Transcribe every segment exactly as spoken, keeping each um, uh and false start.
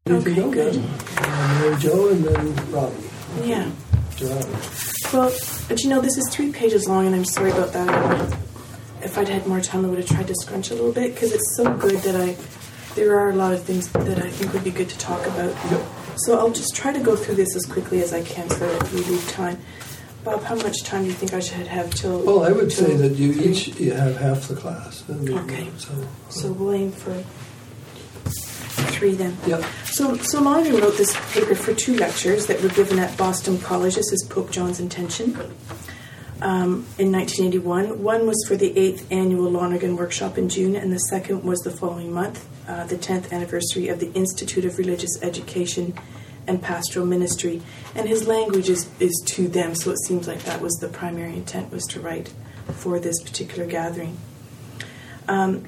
Okay, go, good. Uh, Mary Jo and then Robbie. Yeah. Robbie. Well, but you know, this is three pages long, and I'm sorry about that. I would have, if I'd had more time, I would have tried to scrunch a little bit, because it's so good that I, there are a lot of things that I think would be good to talk about. Yep. So I'll just try to go through this as quickly as I can so that we leave time. Bob, how much time do you think I should have till? Well, I would say that you three? each you have half the class. I mean, Okay. So, So we'll aim for three then. Yep. So, so Lonergan wrote this paper for two lectures that were given at Boston College. This is Pope John's Intention um, in nineteen eighty-one. One was for the eighth annual Lonergan workshop in June, and the second was the following month, uh, the tenth anniversary of the Institute of Religious Education and Pastoral Ministry. And his language is, is to them, so it seems like that was the primary intent, was to write for this particular gathering. Um,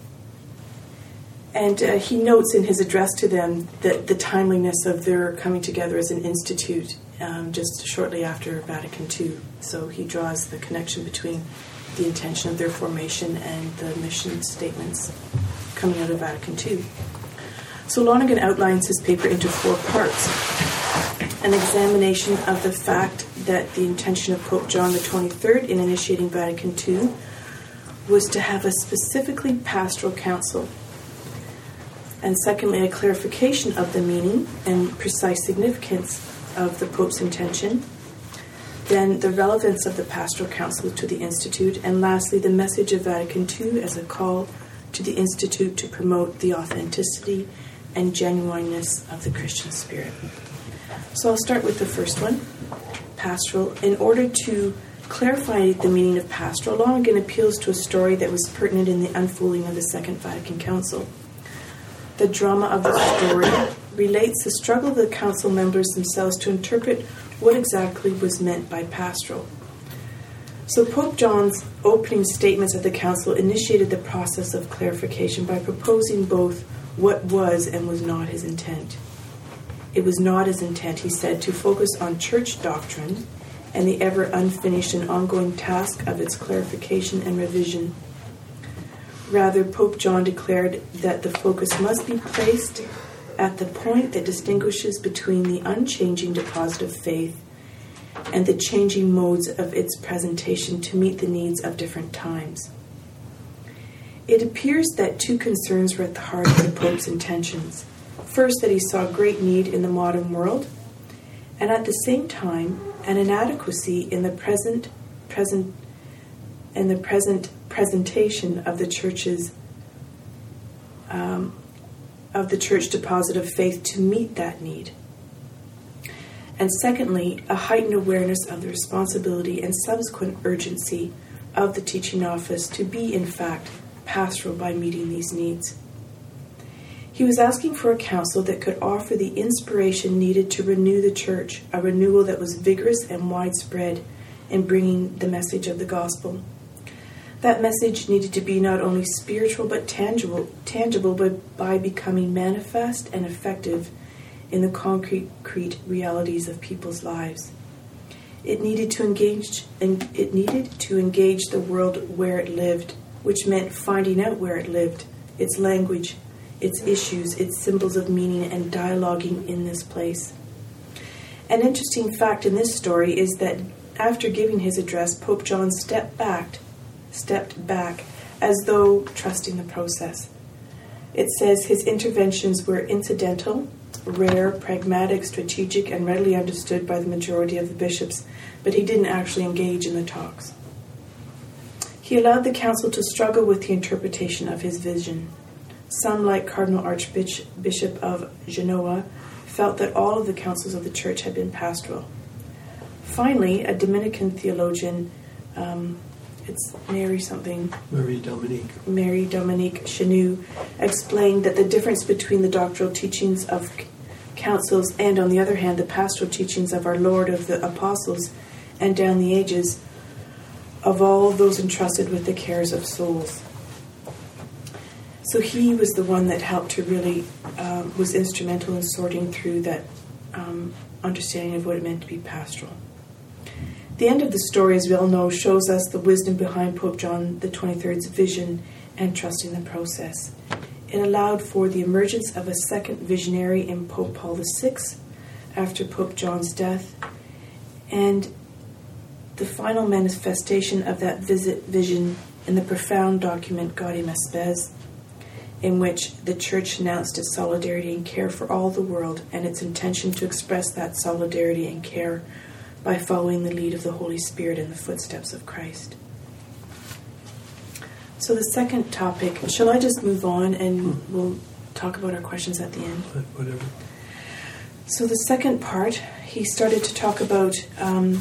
And uh, he notes in his address to them that the timeliness of their coming together as an institute um, just shortly after Vatican Two. So he draws the connection between the intention of their formation and the mission statements coming out of Vatican Two. So Lonergan outlines his paper into four parts. An examination of the fact that the intention of Pope John the twenty-third in initiating Vatican Two was to have a specifically pastoral council. And secondly, a clarification of the meaning and precise significance of the Pope's intention. Then the relevance of the Pastoral Council to the Institute. And lastly, the message of Vatican Two as a call to the Institute to promote the authenticity and genuineness of the Christian spirit. So I'll start with the first one, pastoral. In order to clarify the meaning of pastoral, Lonergan appeals to a story that was pertinent in the unfolding of the Second Vatican Council. The drama of the story relates the struggle of the council members themselves to interpret what exactly was meant by pastoral. So Pope John's opening statements of the council initiated the process of clarification by proposing both what was and was not his intent. It was not his intent, he said, to focus on church doctrine and the ever unfinished and ongoing task of its clarification and revision. Rather, Pope John declared that the focus must be placed at the point that distinguishes between the unchanging deposit of faith and the changing modes of its presentation to meet the needs of different times. It appears that two concerns were at the heart of the Pope's intentions. First, that he saw great need in the modern world, and at the same time, an inadequacy in the present present in the present presentation of the church's um, of the church deposit of faith to meet that need. And secondly, a heightened awareness of the responsibility and subsequent urgency of the teaching office to be, in fact, pastoral by meeting these needs. He was asking for a council that could offer the inspiration needed to renew the church, a renewal that was vigorous and widespread in bringing the message of the gospel. That message needed to be not only spiritual but tangible, tangible but by becoming manifest and effective in the concrete realities of people's lives. It needed to engage, and it needed to engage the world where it lived, which meant finding out where it lived, its language, its issues, its symbols of meaning, and dialoguing in this place. An interesting fact in this story is that after giving his address, Pope John stepped back stepped back as though trusting the process. It says his interventions were incidental, rare, pragmatic, strategic, and readily understood by the majority of the bishops, but he didn't actually engage in the talks. He allowed the council to struggle with the interpretation of his vision. Some, like Cardinal Archbishop of Genoa, felt that all of the councils of the church had been pastoral. Finally, a Dominican theologian, um, it's Mary something. Marie Dominique. Mary Dominique Chenu explained that the difference between the doctrinal teachings of councils and, on the other hand, the pastoral teachings of our Lord of the Apostles and down the ages of all those entrusted with the cares of souls. So he was the one that helped to really, uh, was instrumental in sorting through that um, understanding of what it meant to be pastoral. The end of the story, as we all know, shows us the wisdom behind Pope John the twenty-third's vision and trusting the process. It allowed for the emergence of a second visionary in Pope Paul the Sixth after Pope John's death, and the final manifestation of that visit vision in the profound document Gaudium et Spes, in which the Church announced its solidarity and care for all the world and its intention to express that solidarity and care by following the lead of the Holy Spirit in the footsteps of Christ. So the second topic, shall I just move on and we'll talk about our questions at the end? Whatever. So the second part, he started to talk about um,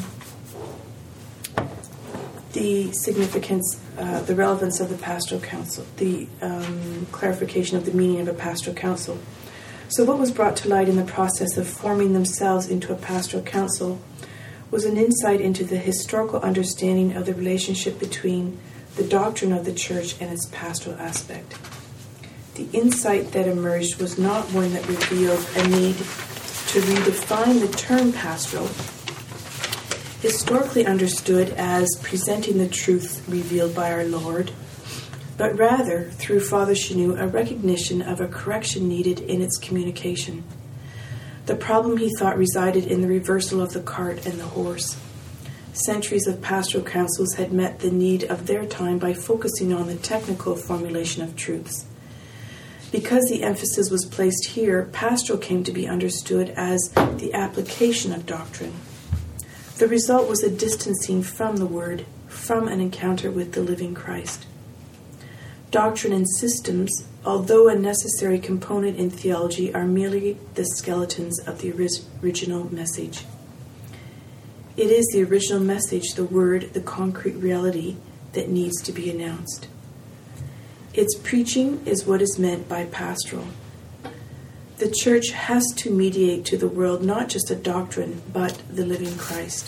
the significance, uh, the relevance of the pastoral council, the um, clarification of the meaning of a pastoral council. So what was brought to light in the process of forming themselves into a pastoral council was an insight into the historical understanding of the relationship between the doctrine of the Church and its pastoral aspect. The insight that emerged was not one that revealed a need to redefine the term pastoral, historically understood as presenting the truth revealed by our Lord, but rather, through Father Chanou, a recognition of a correction needed in its communication. The problem, he thought, resided in the reversal of the cart and the horse. Centuries of pastoral councils had met the need of their time by focusing on the technical formulation of truths. Because the emphasis was placed here, pastoral came to be understood as the application of doctrine. The result was a distancing from the Word, from an encounter with the living Christ. Doctrine and systems, although a necessary component in theology, are merely the skeletons of the original message. It is the original message, the Word, the concrete reality, that needs to be announced. Its preaching is what is meant by pastoral. The Church has to mediate to the world not just a doctrine, but the living Christ.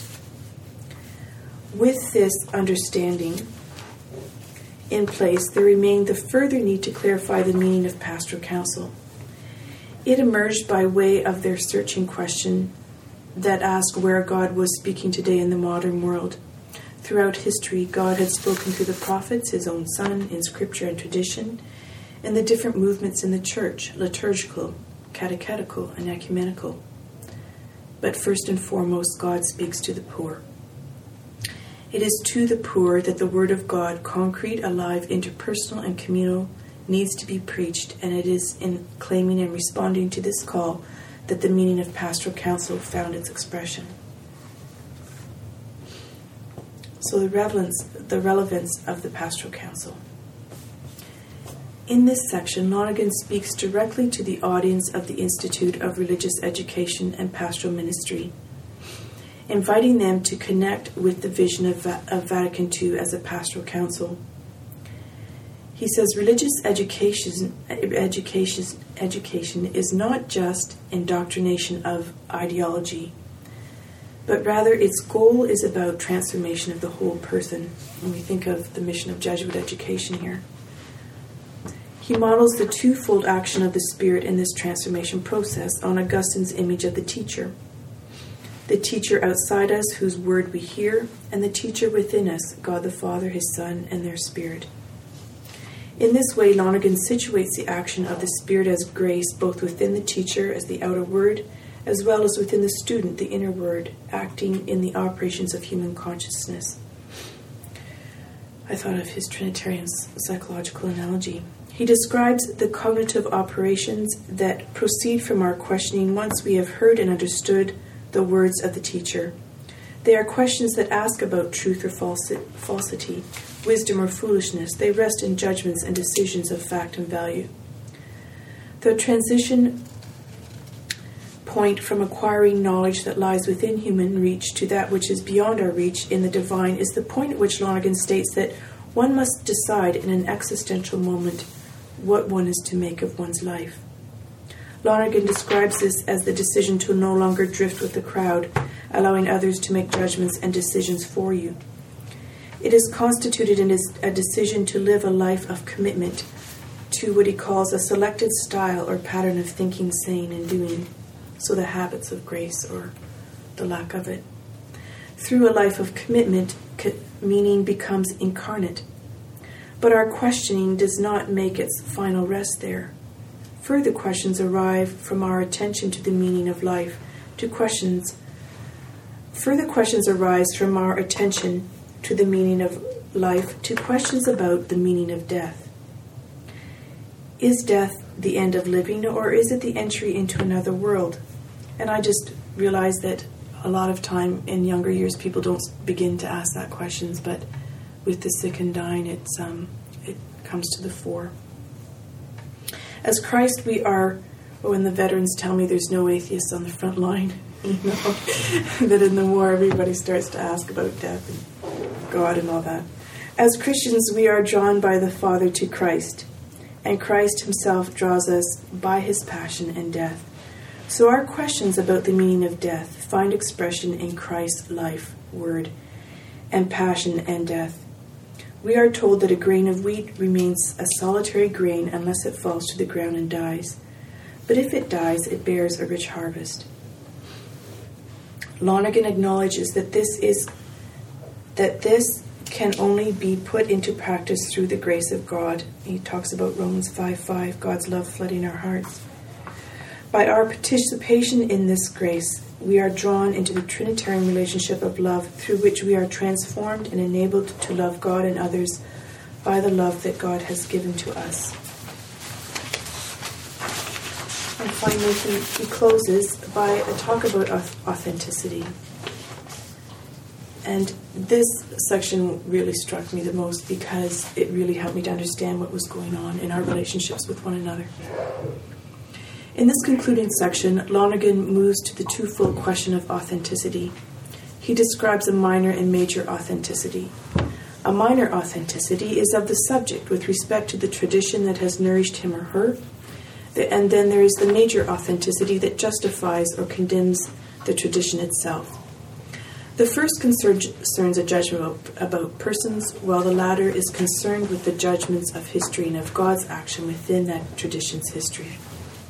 With this understanding in place, there remained the further need to clarify the meaning of pastoral counsel. It emerged by way of their searching question that asked where God was speaking today in the modern world. Throughout history, God had spoken through the prophets, his own Son, in scripture and tradition, and the different movements in the Church, liturgical, catechetical, and ecumenical. But first and foremost, God speaks to the poor. It is to the poor that the Word of God, concrete, alive, interpersonal, and communal, needs to be preached, and it is in claiming and responding to this call that the meaning of pastoral counsel found its expression. So the relevance, the relevance of the pastoral counsel. In this section, Lonergan speaks directly to the audience of the Institute of Religious Education and Pastoral Ministry, inviting them to connect with the vision of, Va- of Vatican Two as a pastoral council. He says religious education, education, education is not just indoctrination of ideology, but rather its goal is about transformation of the whole person. When we think of the mission of Jesuit education here, he models the twofold action of the Spirit in this transformation process on Augustine's image of the teacher. The teacher outside us, whose word we hear, and the teacher within us, God the Father, his Son, and their Spirit. In this way, Lonergan situates the action of the Spirit as grace both within the teacher as the outer word, as well as within the student, the inner word, acting in the operations of human consciousness. I thought of his Trinitarian psychological analogy. He describes the cognitive operations that proceed from our questioning once we have heard and understood the words of the teacher. They are questions that ask about truth or falsity, wisdom or foolishness. They rest in judgments and decisions of fact and value. The transition point from acquiring knowledge that lies within human reach to that which is beyond our reach in the divine is the point at which Lonergan states that one must decide in an existential moment what one is to make of one's life. Lonergan describes this as the decision to no longer drift with the crowd, allowing others to make judgments and decisions for you. It is constituted in a decision to live a life of commitment to what he calls a selected style or pattern of thinking, saying, and doing, so the habits of grace or the lack of it. Through a life of commitment, co- meaning becomes incarnate. But our questioning does not make its final rest there. Further questions arrive from our attention to the meaning of life, to questions. Further questions arise from our attention to the meaning of life, to questions about the meaning of death. Is death the end of living, or is it the entry into another world? And I just realized that a lot of time in younger years, people don't begin to ask that questions, but with the sick and dying, it's um, it comes to the fore. As Christ, we are, when the veterans tell me there's no atheists on the front line, you know, that in the war everybody starts to ask about death and God and all that. As Christians, we are drawn by the Father to Christ, and Christ himself draws us by his passion and death. So our questions about the meaning of death find expression in Christ's life, word, and passion and death. We are told that a grain of wheat remains a solitary grain unless it falls to the ground and dies. But if it dies, it bears a rich harvest. Lonergan acknowledges that this is that this can only be put into practice through the grace of God. He talks about Romans five five, God's love flooding our hearts. By our participation in this grace, we are drawn into the Trinitarian relationship of love, through which we are transformed and enabled to love God and others by the love that God has given to us. And finally, he, he closes by a talk about authenticity. And this section really struck me the most because it really helped me to understand what was going on in our relationships with one another. In this concluding section, Lonergan moves to the twofold question of authenticity. He describes a minor and major authenticity. A minor authenticity is of the subject with respect to the tradition that has nourished him or her, and then there is the major authenticity that justifies or condemns the tradition itself. The first concerns a judgment about persons, while the latter is concerned with the judgments of history and of God's action within that tradition's history.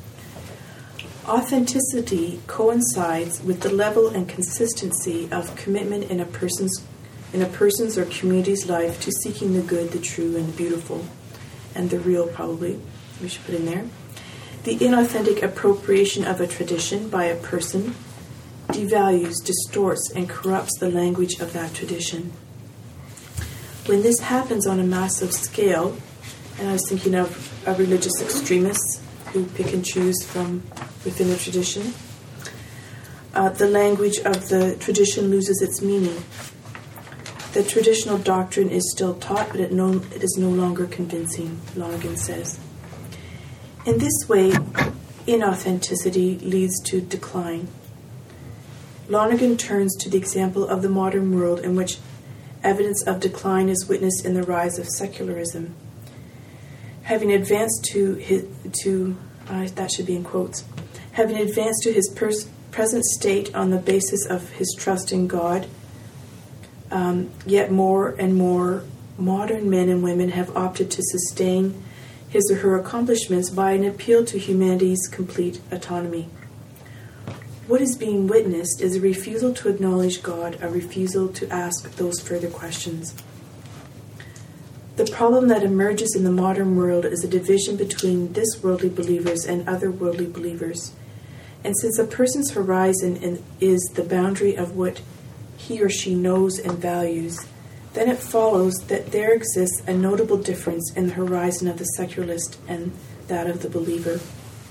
Authenticity coincides with the level and consistency of commitment in a person's in a person's or community's life to seeking the good, the true, and the beautiful, and the real, probably, we should put in there. The inauthentic appropriation of a tradition by a person devalues, distorts, and corrupts the language of that tradition. When this happens on a massive scale, and I was thinking of, of religious extremists who pick and choose from within the tradition, uh, the language of the tradition loses its meaning. The traditional doctrine is still taught, but it, no, it is no longer convincing, Lonergan says. In this way, inauthenticity leads to decline. Lonergan turns to the example of the modern world in which evidence of decline is witnessed in the rise of secularism. Having advanced to his, to uh, that should be in quotes, having advanced to his pers- present state on the basis of his trust in God, um, yet more and more modern men and women have opted to sustain his or her accomplishments by an appeal to humanity's complete autonomy. What is being witnessed is a refusal to acknowledge God, a refusal to ask those further questions. The problem that emerges in the modern world is a division between this worldly believers and other worldly believers. And since a person's horizon is the boundary of what he or she knows and values, then it follows that there exists a notable difference in the horizon of the secularist and that of the believer.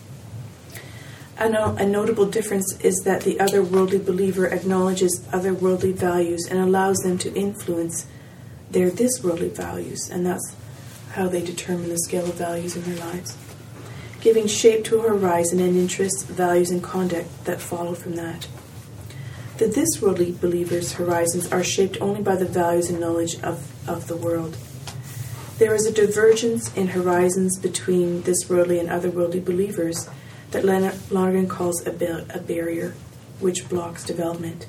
A, no, a notable difference is that the other worldly believer acknowledges other worldly values and allows them to influence their this worldly values, and that's how they determine the scale of values in their lives, giving shape to a horizon and interests, values, and conduct that follow from that. The this worldly believers' horizons are shaped only by the values and knowledge of, of the world. There is a divergence in horizons between this worldly and other worldly believers that Lonergan calls a, bar- a barrier, which blocks development.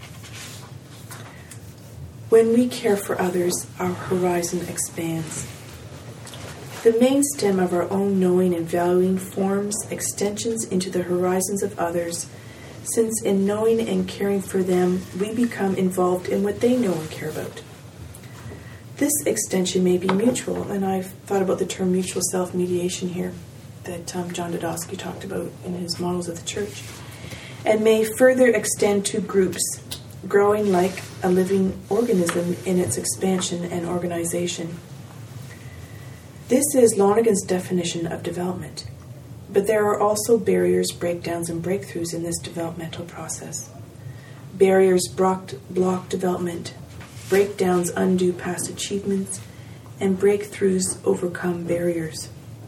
When we care for others, our horizon expands. The main stem of our own knowing and valuing forms extensions into the horizons of others, since in knowing and caring for them, we become involved in what they know and care about. This extension may be mutual, and I've thought about the term mutual self-mediation here. that um, John Dodosky talked about in his Models of the Church, and may further extend to groups, growing like a living organism in its expansion and organization. This is Lonergan's definition of development, but there are also barriers, breakdowns, and breakthroughs in this developmental process. Barriers block, block development, breakdowns undo past achievements, and breakthroughs overcome barriers.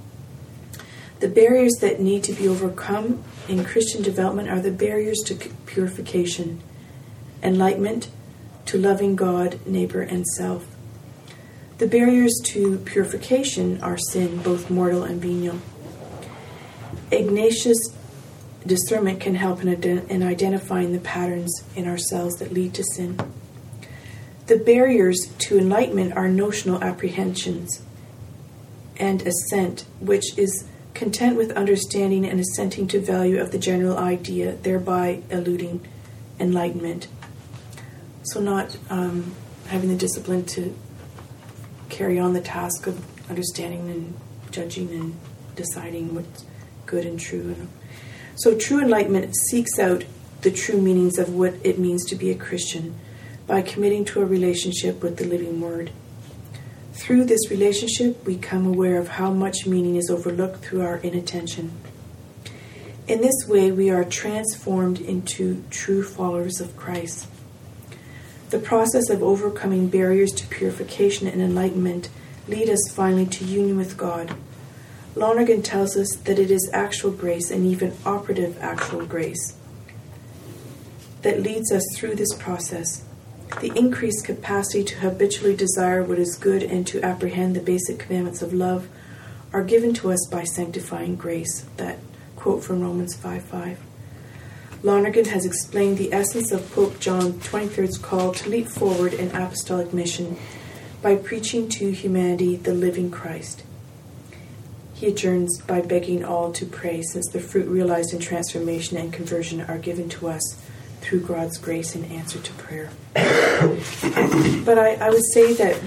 The barriers that need to be overcome in Christian development are the barriers to purification, enlightenment, to loving God, neighbor, and self. The barriers to purification are sin, both mortal and venial. Ignatius discernment can help in, ident- in identifying the patterns in ourselves that lead to sin. The barriers to enlightenment are notional apprehensions and assent, which is content with understanding and assenting to value of the general idea, thereby eluding enlightenment. So not um, having the discipline to carry on the task of understanding and judging and deciding what's good and true. So true enlightenment seeks out the true meanings of what it means to be a Christian by committing to a relationship with the living Word. Through this relationship, we become aware of how much meaning is overlooked through our inattention. In this way, we are transformed into true followers of Christ. The process of overcoming barriers to purification and enlightenment lead us finally to union with God. Lonergan tells us that it is actual grace, and even operative actual grace, that leads us through this process. The increased capacity to habitually desire what is good and to apprehend the basic commandments of love are given to us by sanctifying grace. That quote from Romans five five. Lonergan has explained the essence of Pope John the twenty-third's call to leap forward in apostolic mission by preaching to humanity the living Christ. He adjourns by begging all to pray, since the fruit realized in transformation and conversion are given to us through God's grace in answer to prayer. But I, I would say that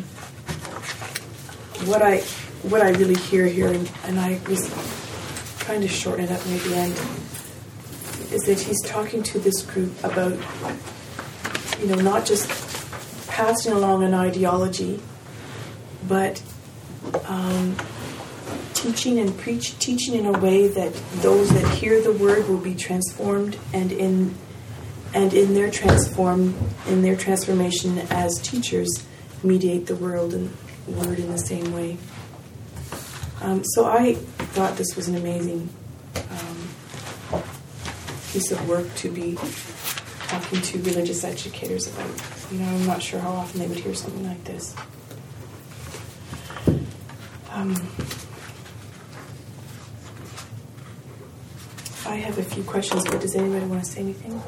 what I what I really hear here, and, and I was trying to shorten it up near the end, is that he's talking to this group about, you know, not just passing along an ideology, but um, teaching and preach, teaching in a way that those that hear the word will be transformed, and in and in their transform in their transformation as teachers, mediate the world and word in the same way. Um, so I thought this was an amazing um, piece of work to be talking to religious educators about. You know, I'm not sure how often they would hear something like this. Um, I have a few questions, but does anybody want to say anything?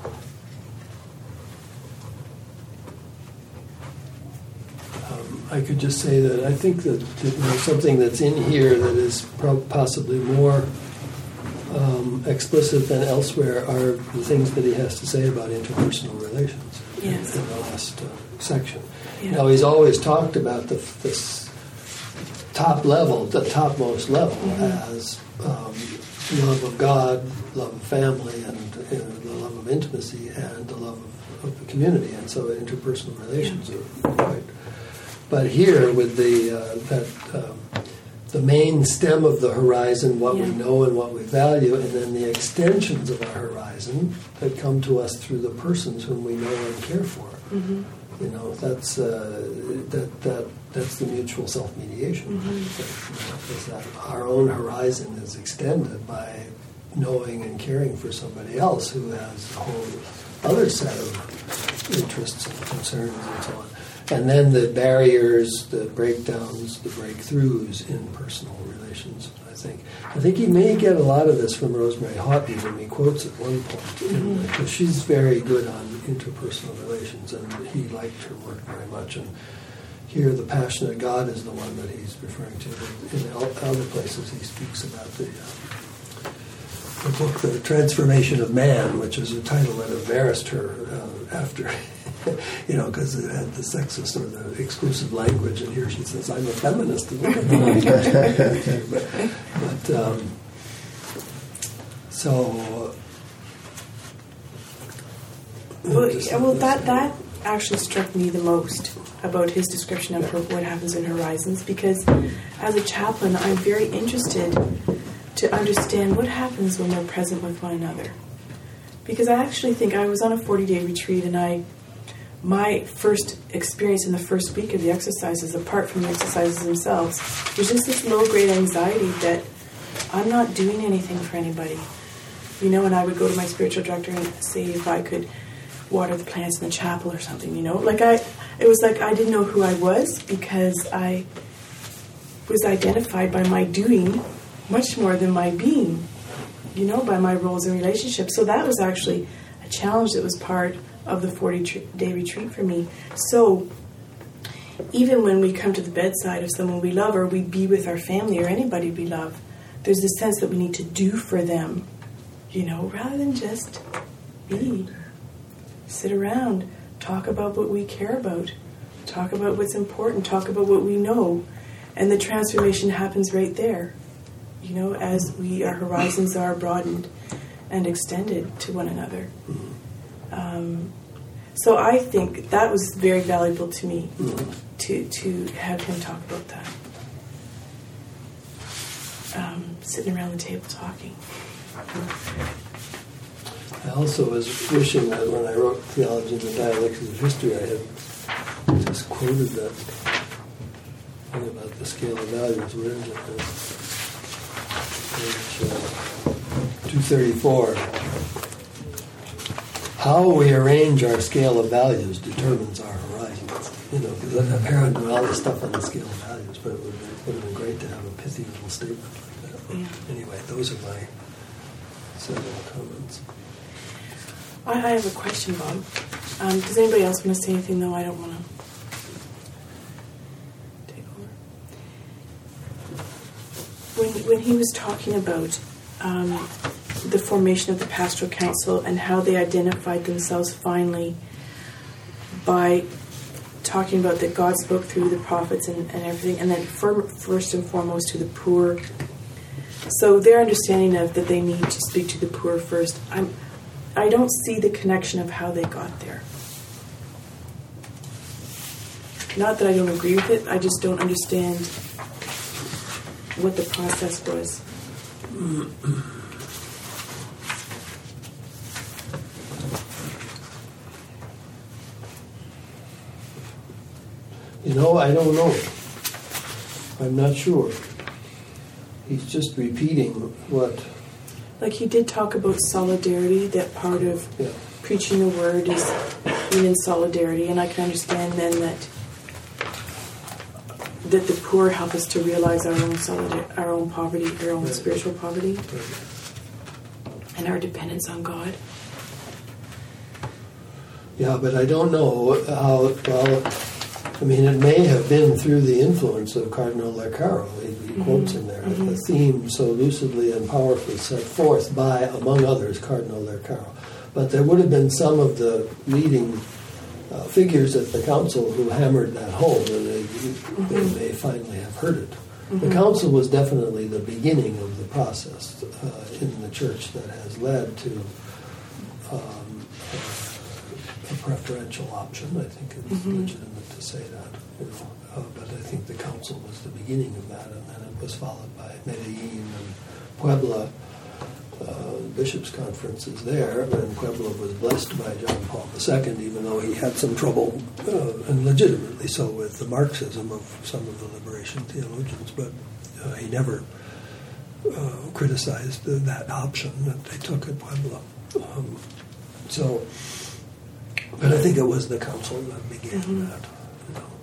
Um, I could just say that I think that, that you know, something that's in here that is pro- possibly more um, explicit than elsewhere are the things that he has to say about interpersonal relations. Yes. in, in the last uh, section. Yeah. Now, he's always talked about the, this top level, the topmost level, mm-hmm. as um, love of God, love of family, and you know, the love of intimacy, and the love of, of the community. And so interpersonal relations yeah. are quite... But here, with the uh, that um, the main stem of the horizon, what yeah. we know and what we value, and then the extensions of our horizon that come to us through the persons whom we know and care for. Mm-hmm. You know, that's uh, that that that's the mutual self-mediation. Mm-hmm. That, you know, that our own horizon is extended by knowing and caring for somebody else who has a whole other set of interests and concerns and so on. And then the barriers, the breakdowns, the breakthroughs in personal relations, I think. I think he may get a lot of this from Rosemary Houghton when he quotes at one point, mm-hmm. because she's very good on interpersonal relations, and he liked her work very much. And here, the passionate God is the one that he's referring to. In other places, he speaks about the, uh, the book, The Transformation of Man, which is a title that embarrassed her uh, after... you know, because it had the sexist or the exclusive language, and here she says, I'm a feminist. but but um, So, well, yeah, well, that that actually struck me the most about his description of her, what happens in Horizons, because as a chaplain, I'm very interested to understand what happens when we're present with one another. Because I actually think I was on a forty-day retreat, and I, my first experience in the first week of the exercises, apart from the exercises themselves, was just this low-grade anxiety that I'm not doing anything for anybody. You know, and I would go to my spiritual director and say if I could water the plants in the chapel or something, you know. Like I, it was like I didn't know who I was because I was identified by my doing much more than my being, you know, by my roles and relationships. So that was actually a challenge that was part of the forty-day retreat for me. So even when we come to the bedside of someone we love, or we be with our family or anybody we love, there's this sense that we need to do for them, you know, rather than just be. Sit around, talk about what we care about, talk about what's important, talk about what we know, and the transformation happens right there, you know, as we, our horizons are broadened and extended to one another. Um, so I think that was very valuable to me, to to have him talk about that. Um, sitting around the table talking. I also was wishing that when I wrote Theology and the Dialectics of History, I had just quoted that thing about the scale of values. Where is it? Page uh, two thirty-four. How we arrange our scale of values determines our horizons. You know, because apparently all this stuff on the scale of values, but it would have been, been great to have a pithy little statement like that. Yeah. Anyway, those are my several comments. I, I have a question, Bob. Um, does anybody else want to say anything, though? I don't want to take over. When, when he was talking about um, the formation of the Pastoral Council and how they identified themselves finally by talking about that God spoke through the prophets and, and everything, and then for, first and foremost to the poor. So their understanding of that they need to speak to the poor first, I'm I don't see the connection of how they got there. Not that I don't agree with it, I just don't understand what the process was. You know, I don't know. I'm not sure. He's just repeating what... Like he did talk about solidarity, that part of yeah. preaching the word is being in solidarity, and I can understand then that that the poor help us to realize our own solidar- our own poverty, our own right. spiritual poverty, right. and our dependence on God. Yeah, but I don't know how, well, I mean, it may have been through the influence of Cardinal Lecaro. He, he mm-hmm. quotes in there mm-hmm. a theme so lucidly and powerfully set forth by, among others, Cardinal Lecaro. But there would have been some of the leading uh, figures at the council who hammered that home, and they, mm-hmm. they may finally have heard it. Mm-hmm. The council was definitely the beginning of the process uh, in the church that has led to um, a, a preferential option. I think it's mm-hmm. legitimate to say that, you know. Uh, but I think the council was the beginning of that, and then it was followed by Medellin and Puebla. Uh, bishops' conferences there, and Puebla was blessed by John Paul the Second, even though he had some trouble, uh, and legitimately so, with the Marxism of some of the liberation theologians, but uh, he never uh, criticized the, that option that they took at Puebla. Um, so, but I think it was the council that began mm-hmm. that. You know.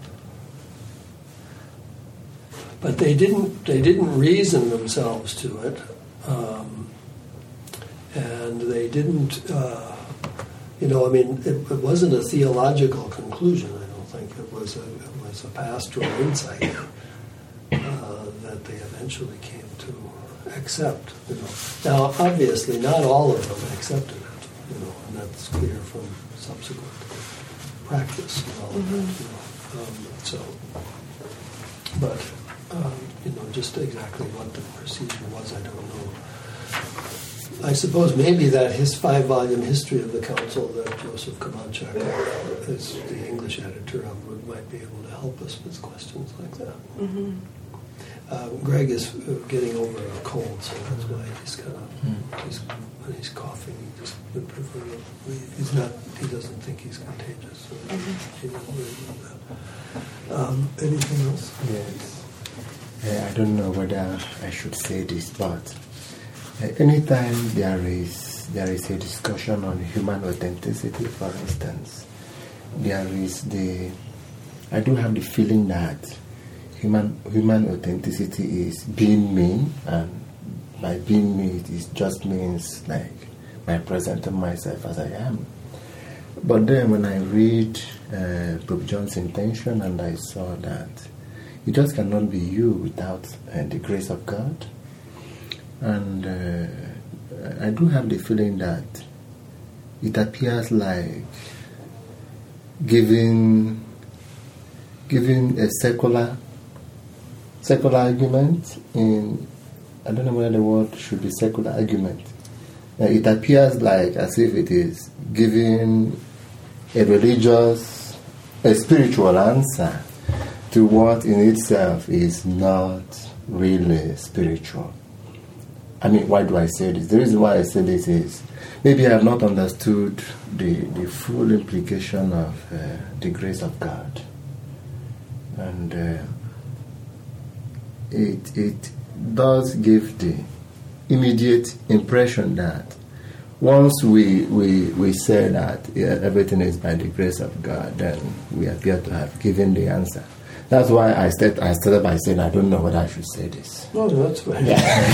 But they didn't. They didn't reason themselves to it. Um, and they didn't, uh, you know, I mean, it, it wasn't a theological conclusion, I don't think. It was a, it was a pastoral insight uh, that they eventually came to accept, you know. Now, obviously, not all of them accepted it, you know, and that's clear from subsequent practice and all mm-hmm. of that, you know. Um, so, but... Um, you know, just exactly what the procedure was, I don't know. I suppose maybe that his five-volume history of the council that Joseph Kamanchak, as the English editor of, would might be able to help us with questions like that. Mm-hmm. Uh, Greg is uh, getting over a cold, so that's why he's kind of mm. he's, when he's coughing. He just would prefer to leave. He's not. He doesn't think he's contagious. So mm-hmm. he doesn't worry about that. Um, anything else? Yes. Uh, I don't know whether I should say this, but uh, anytime there is there is a discussion on human authenticity, for instance, there is the. I do have the feeling that human human authenticity is being me, and by being me, it is just means like my presenting myself as I am. But then when I read uh, Pope John's intention, and I saw that you just cannot be you without uh, the grace of God, and uh, I do have the feeling that it appears like giving giving a secular secular argument in, I don't know whether the word should be secular argument. Uh, it appears like as if it is giving a religious, a spiritual answer to what in itself is not really spiritual. I mean, why do I say this? The reason why I say this is maybe I have not understood the, the full implication of uh, the grace of God. And uh, it it does give the immediate impression that once we we, we say that yeah, everything is by the grace of God, then we appear to have given the answer. That's why I start, I started by saying I don't know whether I should say this. No, no, that's fine.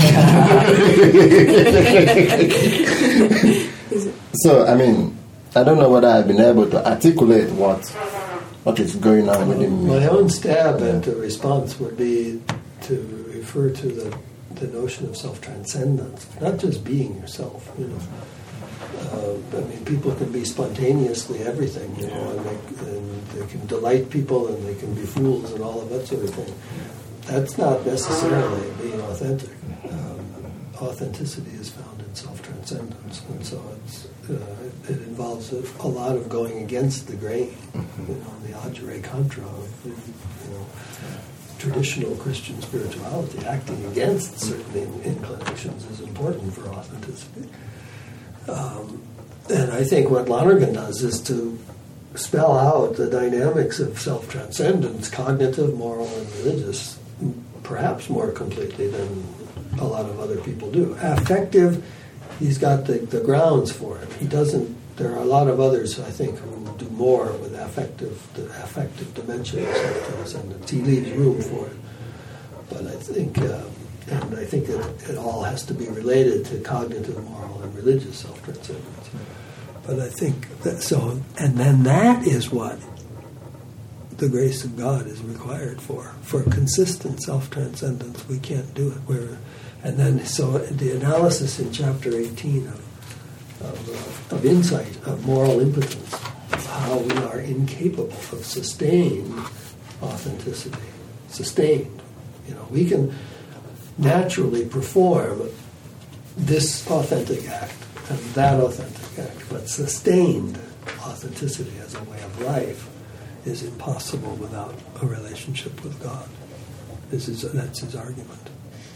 So, I mean, I don't know whether I've been able to articulate what what is going on within me. My own stab at the response would be to refer to the, the notion of self-transcendence, not just being yourself, you know. Uh, I mean, people can be spontaneously everything, you know, and they, and they can delight people and they can be fools and all of that sort of thing. That's not necessarily being authentic. Um, authenticity is found in self-transcendence, and so it's, uh, it involves a, a lot of going against the grain, you know, the agere contra of, you know, traditional Christian spirituality. Acting against certain inclinations is important for authenticity. Um, and I think what Lonergan does is to spell out the dynamics of self-transcendence, cognitive, moral, and religious, perhaps more completely than a lot of other people do. Affective, he's got the, the grounds for it. He doesn't, there are a lot of others, I think, who do more with affective, the affective dimension of self-transcendence. He leaves room for it. But I think... Uh, And I think it, it all has to be related to cognitive, moral, and religious self-transcendence. But I think that so, and then that is what the grace of God is required for. For consistent self-transcendence, we can't do it. We're, and then, so the analysis in chapter eighteen of, of, of insight, of moral impotence, of how we are incapable of sustained authenticity. Sustained. You know, we can naturally perform this authentic act and that authentic act, but sustained authenticity as a way of life is impossible without a relationship with God. This is that's his argument,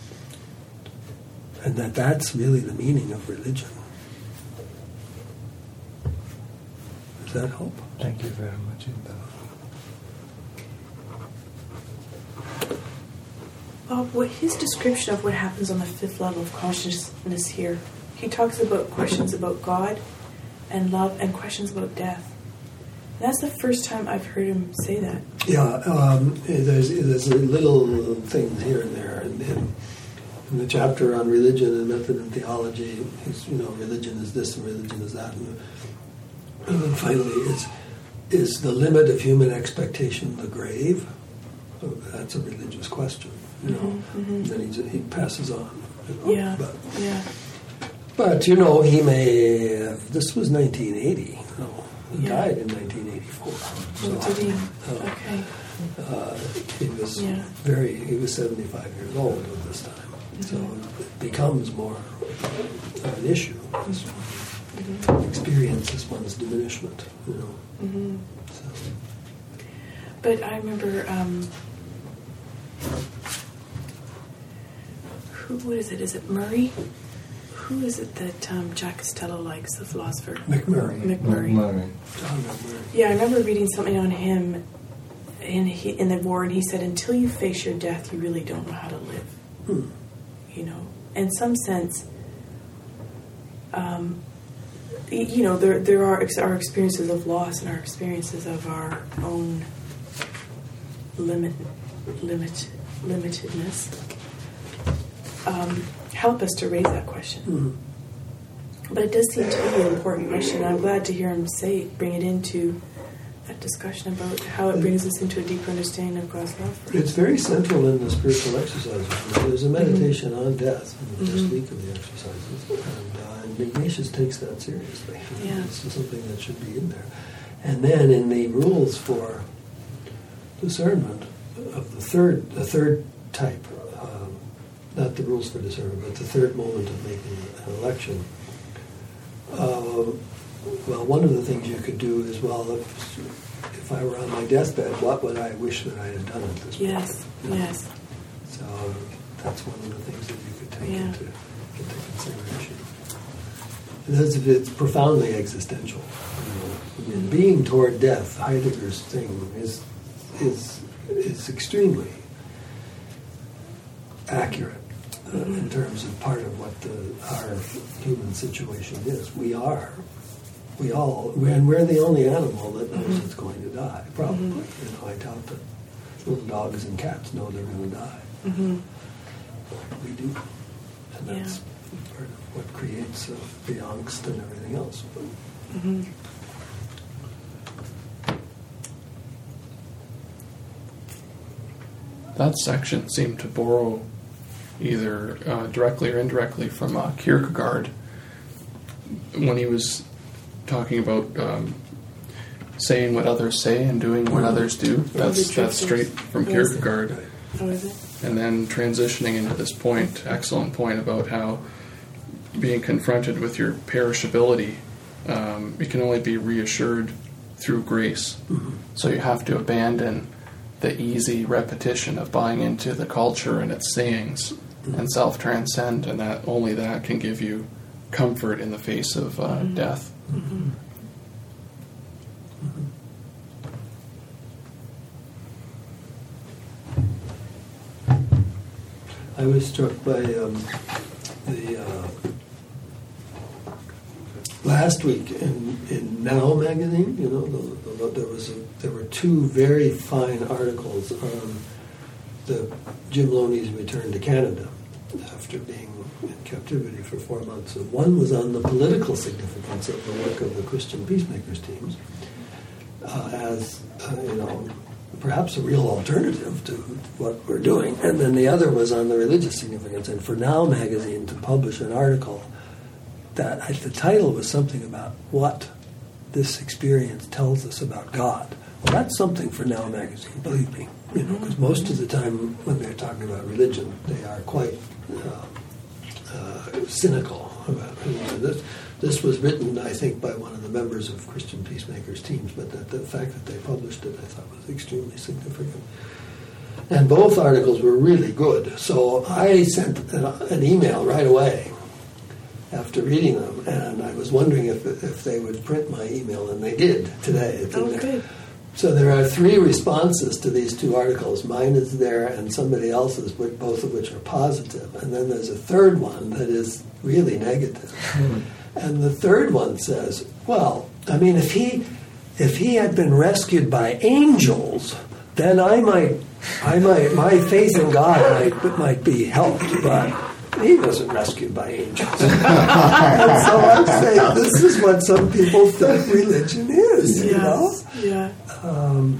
and that that's really the meaning of religion. Does that help? Thank you very much. Uh, what his description of what happens on the fifth level of consciousness here, he talks about questions about God and love and questions about death. And that's the first time I've heard him say that. Yeah, um, there's there's a little things here and there, and in, in the chapter on religion and method and theology, he's, you know, religion is this and religion is that, and, and then finally is is the limit of human expectation the grave? So that's a religious question. You know, mm-hmm. Then he he passes on. You know? Yeah, but, yeah. But you know, he may. Have, this was nineteen eighty. You know, he yeah. died in nineteen eighty-four. So, oh, did he? Uh, okay. Uh, he was yeah. very. He was seventy-five years old at this time. So it becomes more of an issue. Mm-hmm. Experience is one's diminishment, you know. Mm-hmm. So. But I remember, um, who, what is it? Is it Murray? Who is it that um, Jack Costello likes, the philosopher? McMurray. McMurray. McMurray. John McMurray. Yeah, I remember reading something on him in he, in the war, and he said, "Until you face your death, you really don't know how to live." Hmm. You know, in some sense, um, y- you know, there there are ex- our experiences of loss and our experiences of our own limit, limit, limitedness. Um, help us to raise that question. Mm-hmm. But it does seem to be an important question. I'm glad to hear him say, bring it into that discussion about how it brings us into a deeper understanding of God's love for us. It's very central in the spiritual exercises. There's a meditation Mm-hmm. on death in the Mm-hmm. first week of the exercises, and, uh, and Ignatius takes that seriously. Yeah. This is something that should be in there. And then in the rules for discernment of the third, the third type, um, not the rules for discernment, but the third moment of making an election. Uh, well, one of the things you could do is, well, if, if I were on my deathbed, what would I wish that I had done at this point? Yes, yes. So that's one of the things that you could take Yeah. into, into consideration. And that's, it's profoundly existential. You know? I mean, being toward death, Heidegger's thing, is is is extremely accurate uh, Mm-hmm. in terms of part of what the, our human situation is. We are. We all, and we're the only animal that knows Mm-hmm. it's going to die, probably. Mhm. You know, I doubt that little dogs and cats know they're going to die. Mm-hmm. We do. And that's Yeah. part of what creates uh, the angst and everything else. Mm-hmm. That section seemed to borrow either uh, directly or indirectly from uh, Kierkegaard when he was talking about um, saying what others say and doing what others do. That's that's straight from Yes. Kierkegaard. Oh, is it? And then transitioning into this point, excellent point about how being confronted with your perishability, um, you can only be reassured through grace. Mm-hmm. So you have to abandon the easy repetition of buying into the culture and its sayings Mm-hmm. and self-transcend, and that only that can give you comfort in the face of uh, Mhm. death. Mm-hmm. I was struck by um, the uh, last week in, in Now magazine. You know, the, the, there was a, there were two very fine articles on the Jim Loney's return to Canada after being in captivity for four months. And one was on the political significance of the work of the Christian Peacemakers teams uh, as uh, you know. Perhaps a real alternative to what we're doing. And then the other was on the religious significance. And for Now magazine to publish an article that I, the title was something about what this experience tells us about God. Well, that's something for Now magazine, believe me. You know, because most of the time when they're talking about religion, they are quite uh, uh, cynical about religion. This, This was written, I think, by one of the members of Christian Peacemakers teams, but that the fact that they published it, I thought, was extremely significant. And both articles were really good. So I sent an, an email right away after reading them, and I was wondering if if they would print my email, and they did today. It's in Oh, there. good. So there are three responses to these two articles. Mine is there, and somebody else's, but both of which are positive. And then there's a third one that is really negative. And the third one says, well, I mean, if he if he had been rescued by angels, then I might, I might, my faith in God might might be helped, but he wasn't rescued by angels. And so I'm saying this is what some people think religion is, you know? Yeah. Um,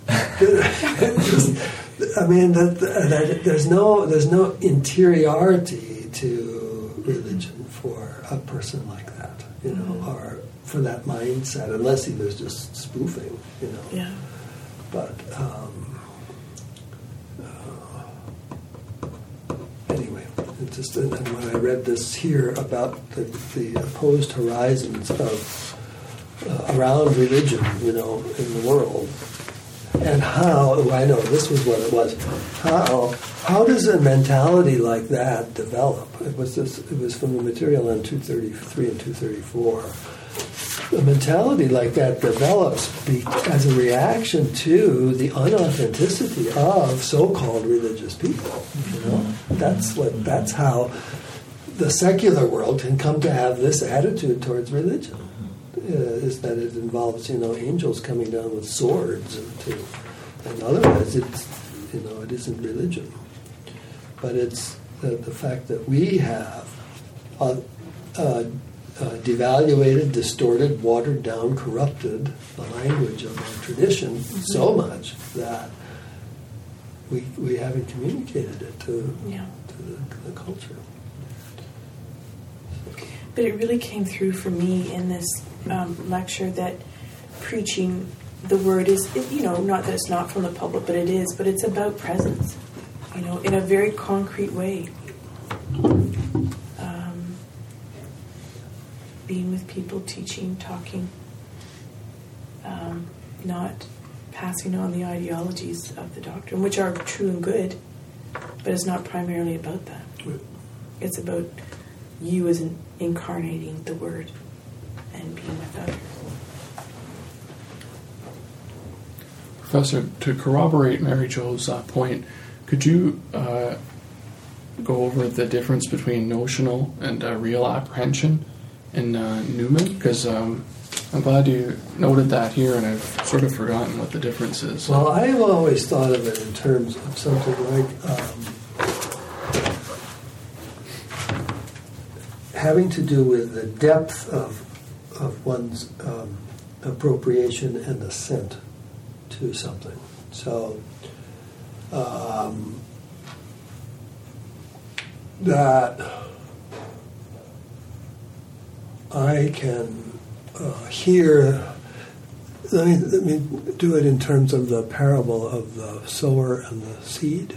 I mean, that, that there's no there's no interiority to religion for a person like that, you know, Mm-hmm. or for that mindset, unless he was just spoofing, you know. Yeah. But um, uh, anyway, just and when I read this here about the, the opposed horizons of uh, around religion, you know, in the world, and how oh, I know this was what it was. How how does a mentality like that develop? It was this. It was from the material on two thirty-three and two thirty-four. A mentality like that develops be, as a reaction to the unauthenticity of so-called religious people. You know, that's what. That's how the secular world can come to have this attitude towards religion. Uh, is that it involves, you know, angels coming down with swords, and, to, and otherwise, it's, you know, it isn't religion. But it's the, the fact that we have. Uh, uh, Uh, devaluated, distorted, watered down, corrupted the language of our tradition mm-hmm. so much that we we haven't communicated it to, yeah. to the, the culture. But it really came through for me in this um, lecture that preaching the word is, you know, not that it's not from the pulpit, but it is, but it's about presence, you know, in a very concrete way. Being with people, teaching, talking, um, not passing on the ideologies of the doctrine, which are true and good, but it's not primarily about that. It's about you as in incarnating the Word and being with others. Professor, to corroborate Mary Jo's uh, point, could you uh, go over the difference between notional and uh, real apprehension in uh, Newman? Because um, I'm glad you noted that here, and I've sort of forgotten what the difference is. Well, I've always thought of it in terms of something like um, having to do with the depth of of one's um, appropriation and assent to something. So um, that I can uh, hear. Let me let me do it in terms of the parable of the sower and the seed.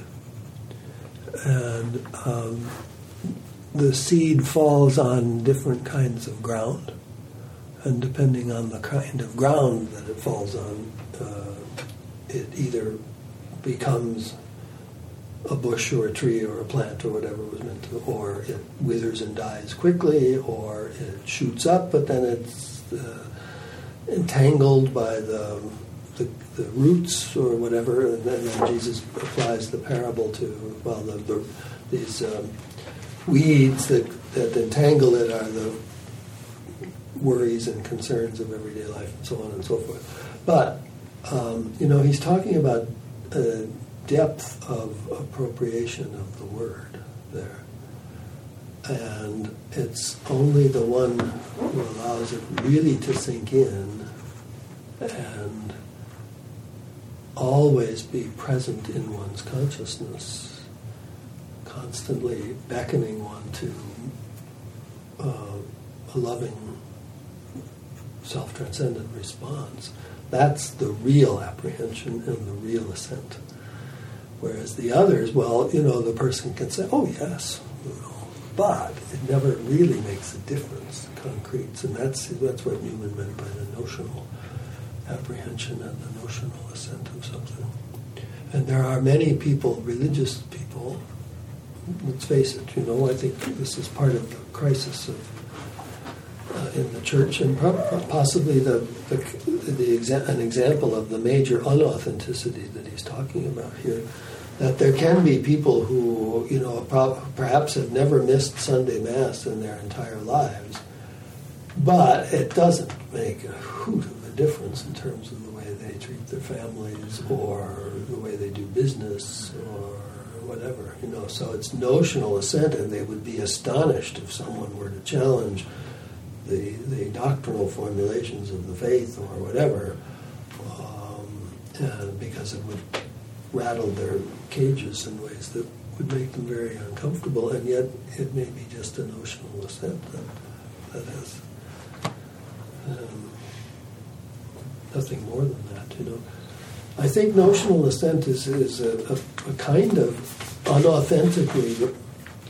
And um, the seed falls on different kinds of ground, and depending on the kind of ground that it falls on, uh, it either becomes a bush or a tree or a plant or whatever it was meant to, or it withers and dies quickly, or it shoots up, but then it's uh, entangled by the, the the roots or whatever, and then, then Jesus applies the parable to, well, the, the, these um, weeds that, that entangle it are the worries and concerns of everyday life and so on and so forth. But, um, you know, he's talking about uh, depth of appropriation of the word there. And it's only the one who allows it really to sink in and always be present in one's consciousness, constantly beckoning one to uh, a loving, self-transcendent response. That's the real apprehension and the real assent. Whereas the others, well, you know, the person can say, oh, yes, you know, but it never really makes a difference, concretes. And that's that's what Newman meant by the notional apprehension and the notional assent of something. And there are many people, religious people, let's face it, you know, I think this is part of the crisis of uh, in the church, and pro- possibly the, the, the exa- an example of the major unauthenticity that he's talking about here. That there can be people who, you know, pro- perhaps have never missed Sunday Mass in their entire lives, but it doesn't make a hoot of a difference in terms of the way they treat their families or the way they do business or whatever, you know. So it's notional assent, and they would be astonished if someone were to challenge the the doctrinal formulations of the faith or whatever, um, and because it would rattle their cages in ways that would make them very uncomfortable, and yet it may be just a notional assent that, that has um, nothing more than that, you know. I think notional assent is, is a, a, a kind of unauthentically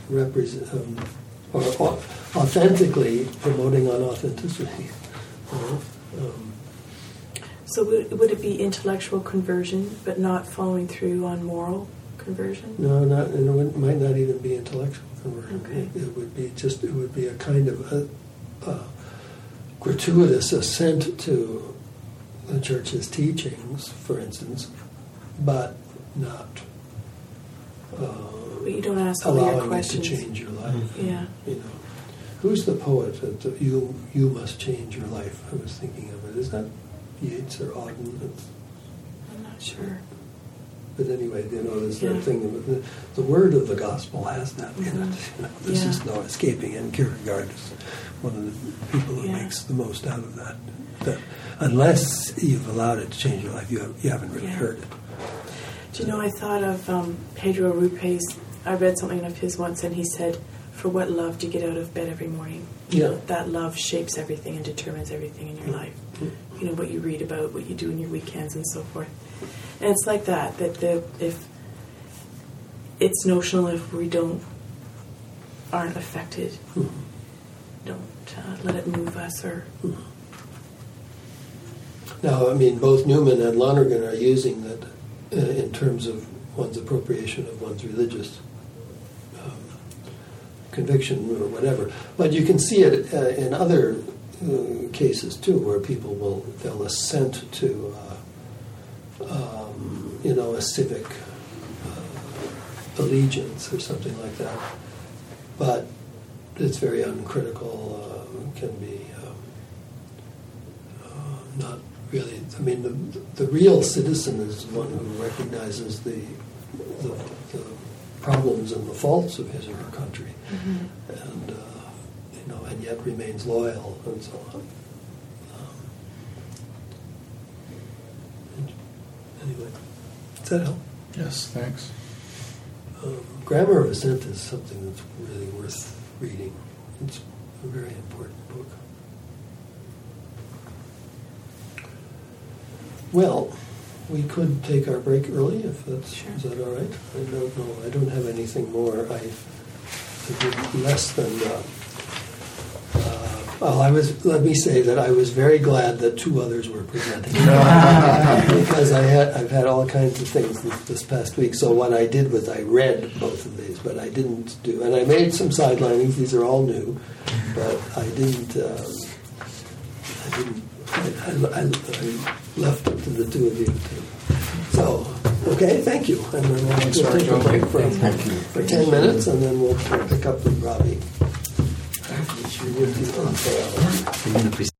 represent, um, or au- authentically promoting unauthenticity. You know? um, So would, would it be intellectual conversion, but not following through on moral conversion? no, not, and it wouldn't- might not even be intellectual conversion. Okay. It, it would be just, it would be a kind of a, a gratuitous assent to the church's teachings, for instance, but not uh, But you don't ask all your allowing it to questions. change your life. Yeah. You know, who's the poet that the, you you must change your life? I was thinking of it. Is that Yeats or Auden? It's, I'm not sure. but anyway, you know, there's Yeah. that thing. Of, the, the word of the gospel has that in it. Mhm. You know, there's Yeah. just no escaping it. And Kierkegaard is one of the people that Yeah. makes the most out of that. That unless you've allowed it to change your life, you have, you haven't really Yeah. heard it. Do you know, I thought of um, Pedro Rupe's, I read something of his once, and he said, for what love do you get out of bed every morning? You Yeah. know, that love shapes everything and determines everything in your life. You know, what you read about, what you do in your weekends and so forth. And it's like that, that the, if it's notional if we don't, aren't affected, Mhm. don't uh, let it move us or... Now, I mean, both Newman and Lonergan are using that uh, in terms of one's appropriation of one's religious um, conviction or whatever. But you can see it uh, in other uh, cases too, where people will they'll assent to, uh, um, you know, a civic uh, allegiance or something like that. But it's very uncritical. Uh, can be. Um, uh, not really. I mean, the, the real citizen is one who recognizes the, the, the problems and the faults of his or her country, Mm-hmm. and uh, you know, and yet remains loyal and so on. Um, anyway, does that help? Yes, thanks. Um, Grammar of Assent is something that's really worth reading. It's a very important book. Well, we could take our break early if that's Sure. is that all right? I don't know. I don't have anything more. I, I did less than. Uh, uh, well, I was. Let me say that I was very glad that two others were presenting because I had. I've had all kinds of things this, this past week. So what I did was I read both of these, but I didn't do. And I made some sidelinings. These are all new, but I didn't. Um, I didn't. I, I, I, I left it to the two of you. To, so, okay, thank you. And then we'll, Thanks, we'll take a Sergeant. break for, Thank you. for ten minutes, and then we'll pick up with Robbie. Which you would be on for hours.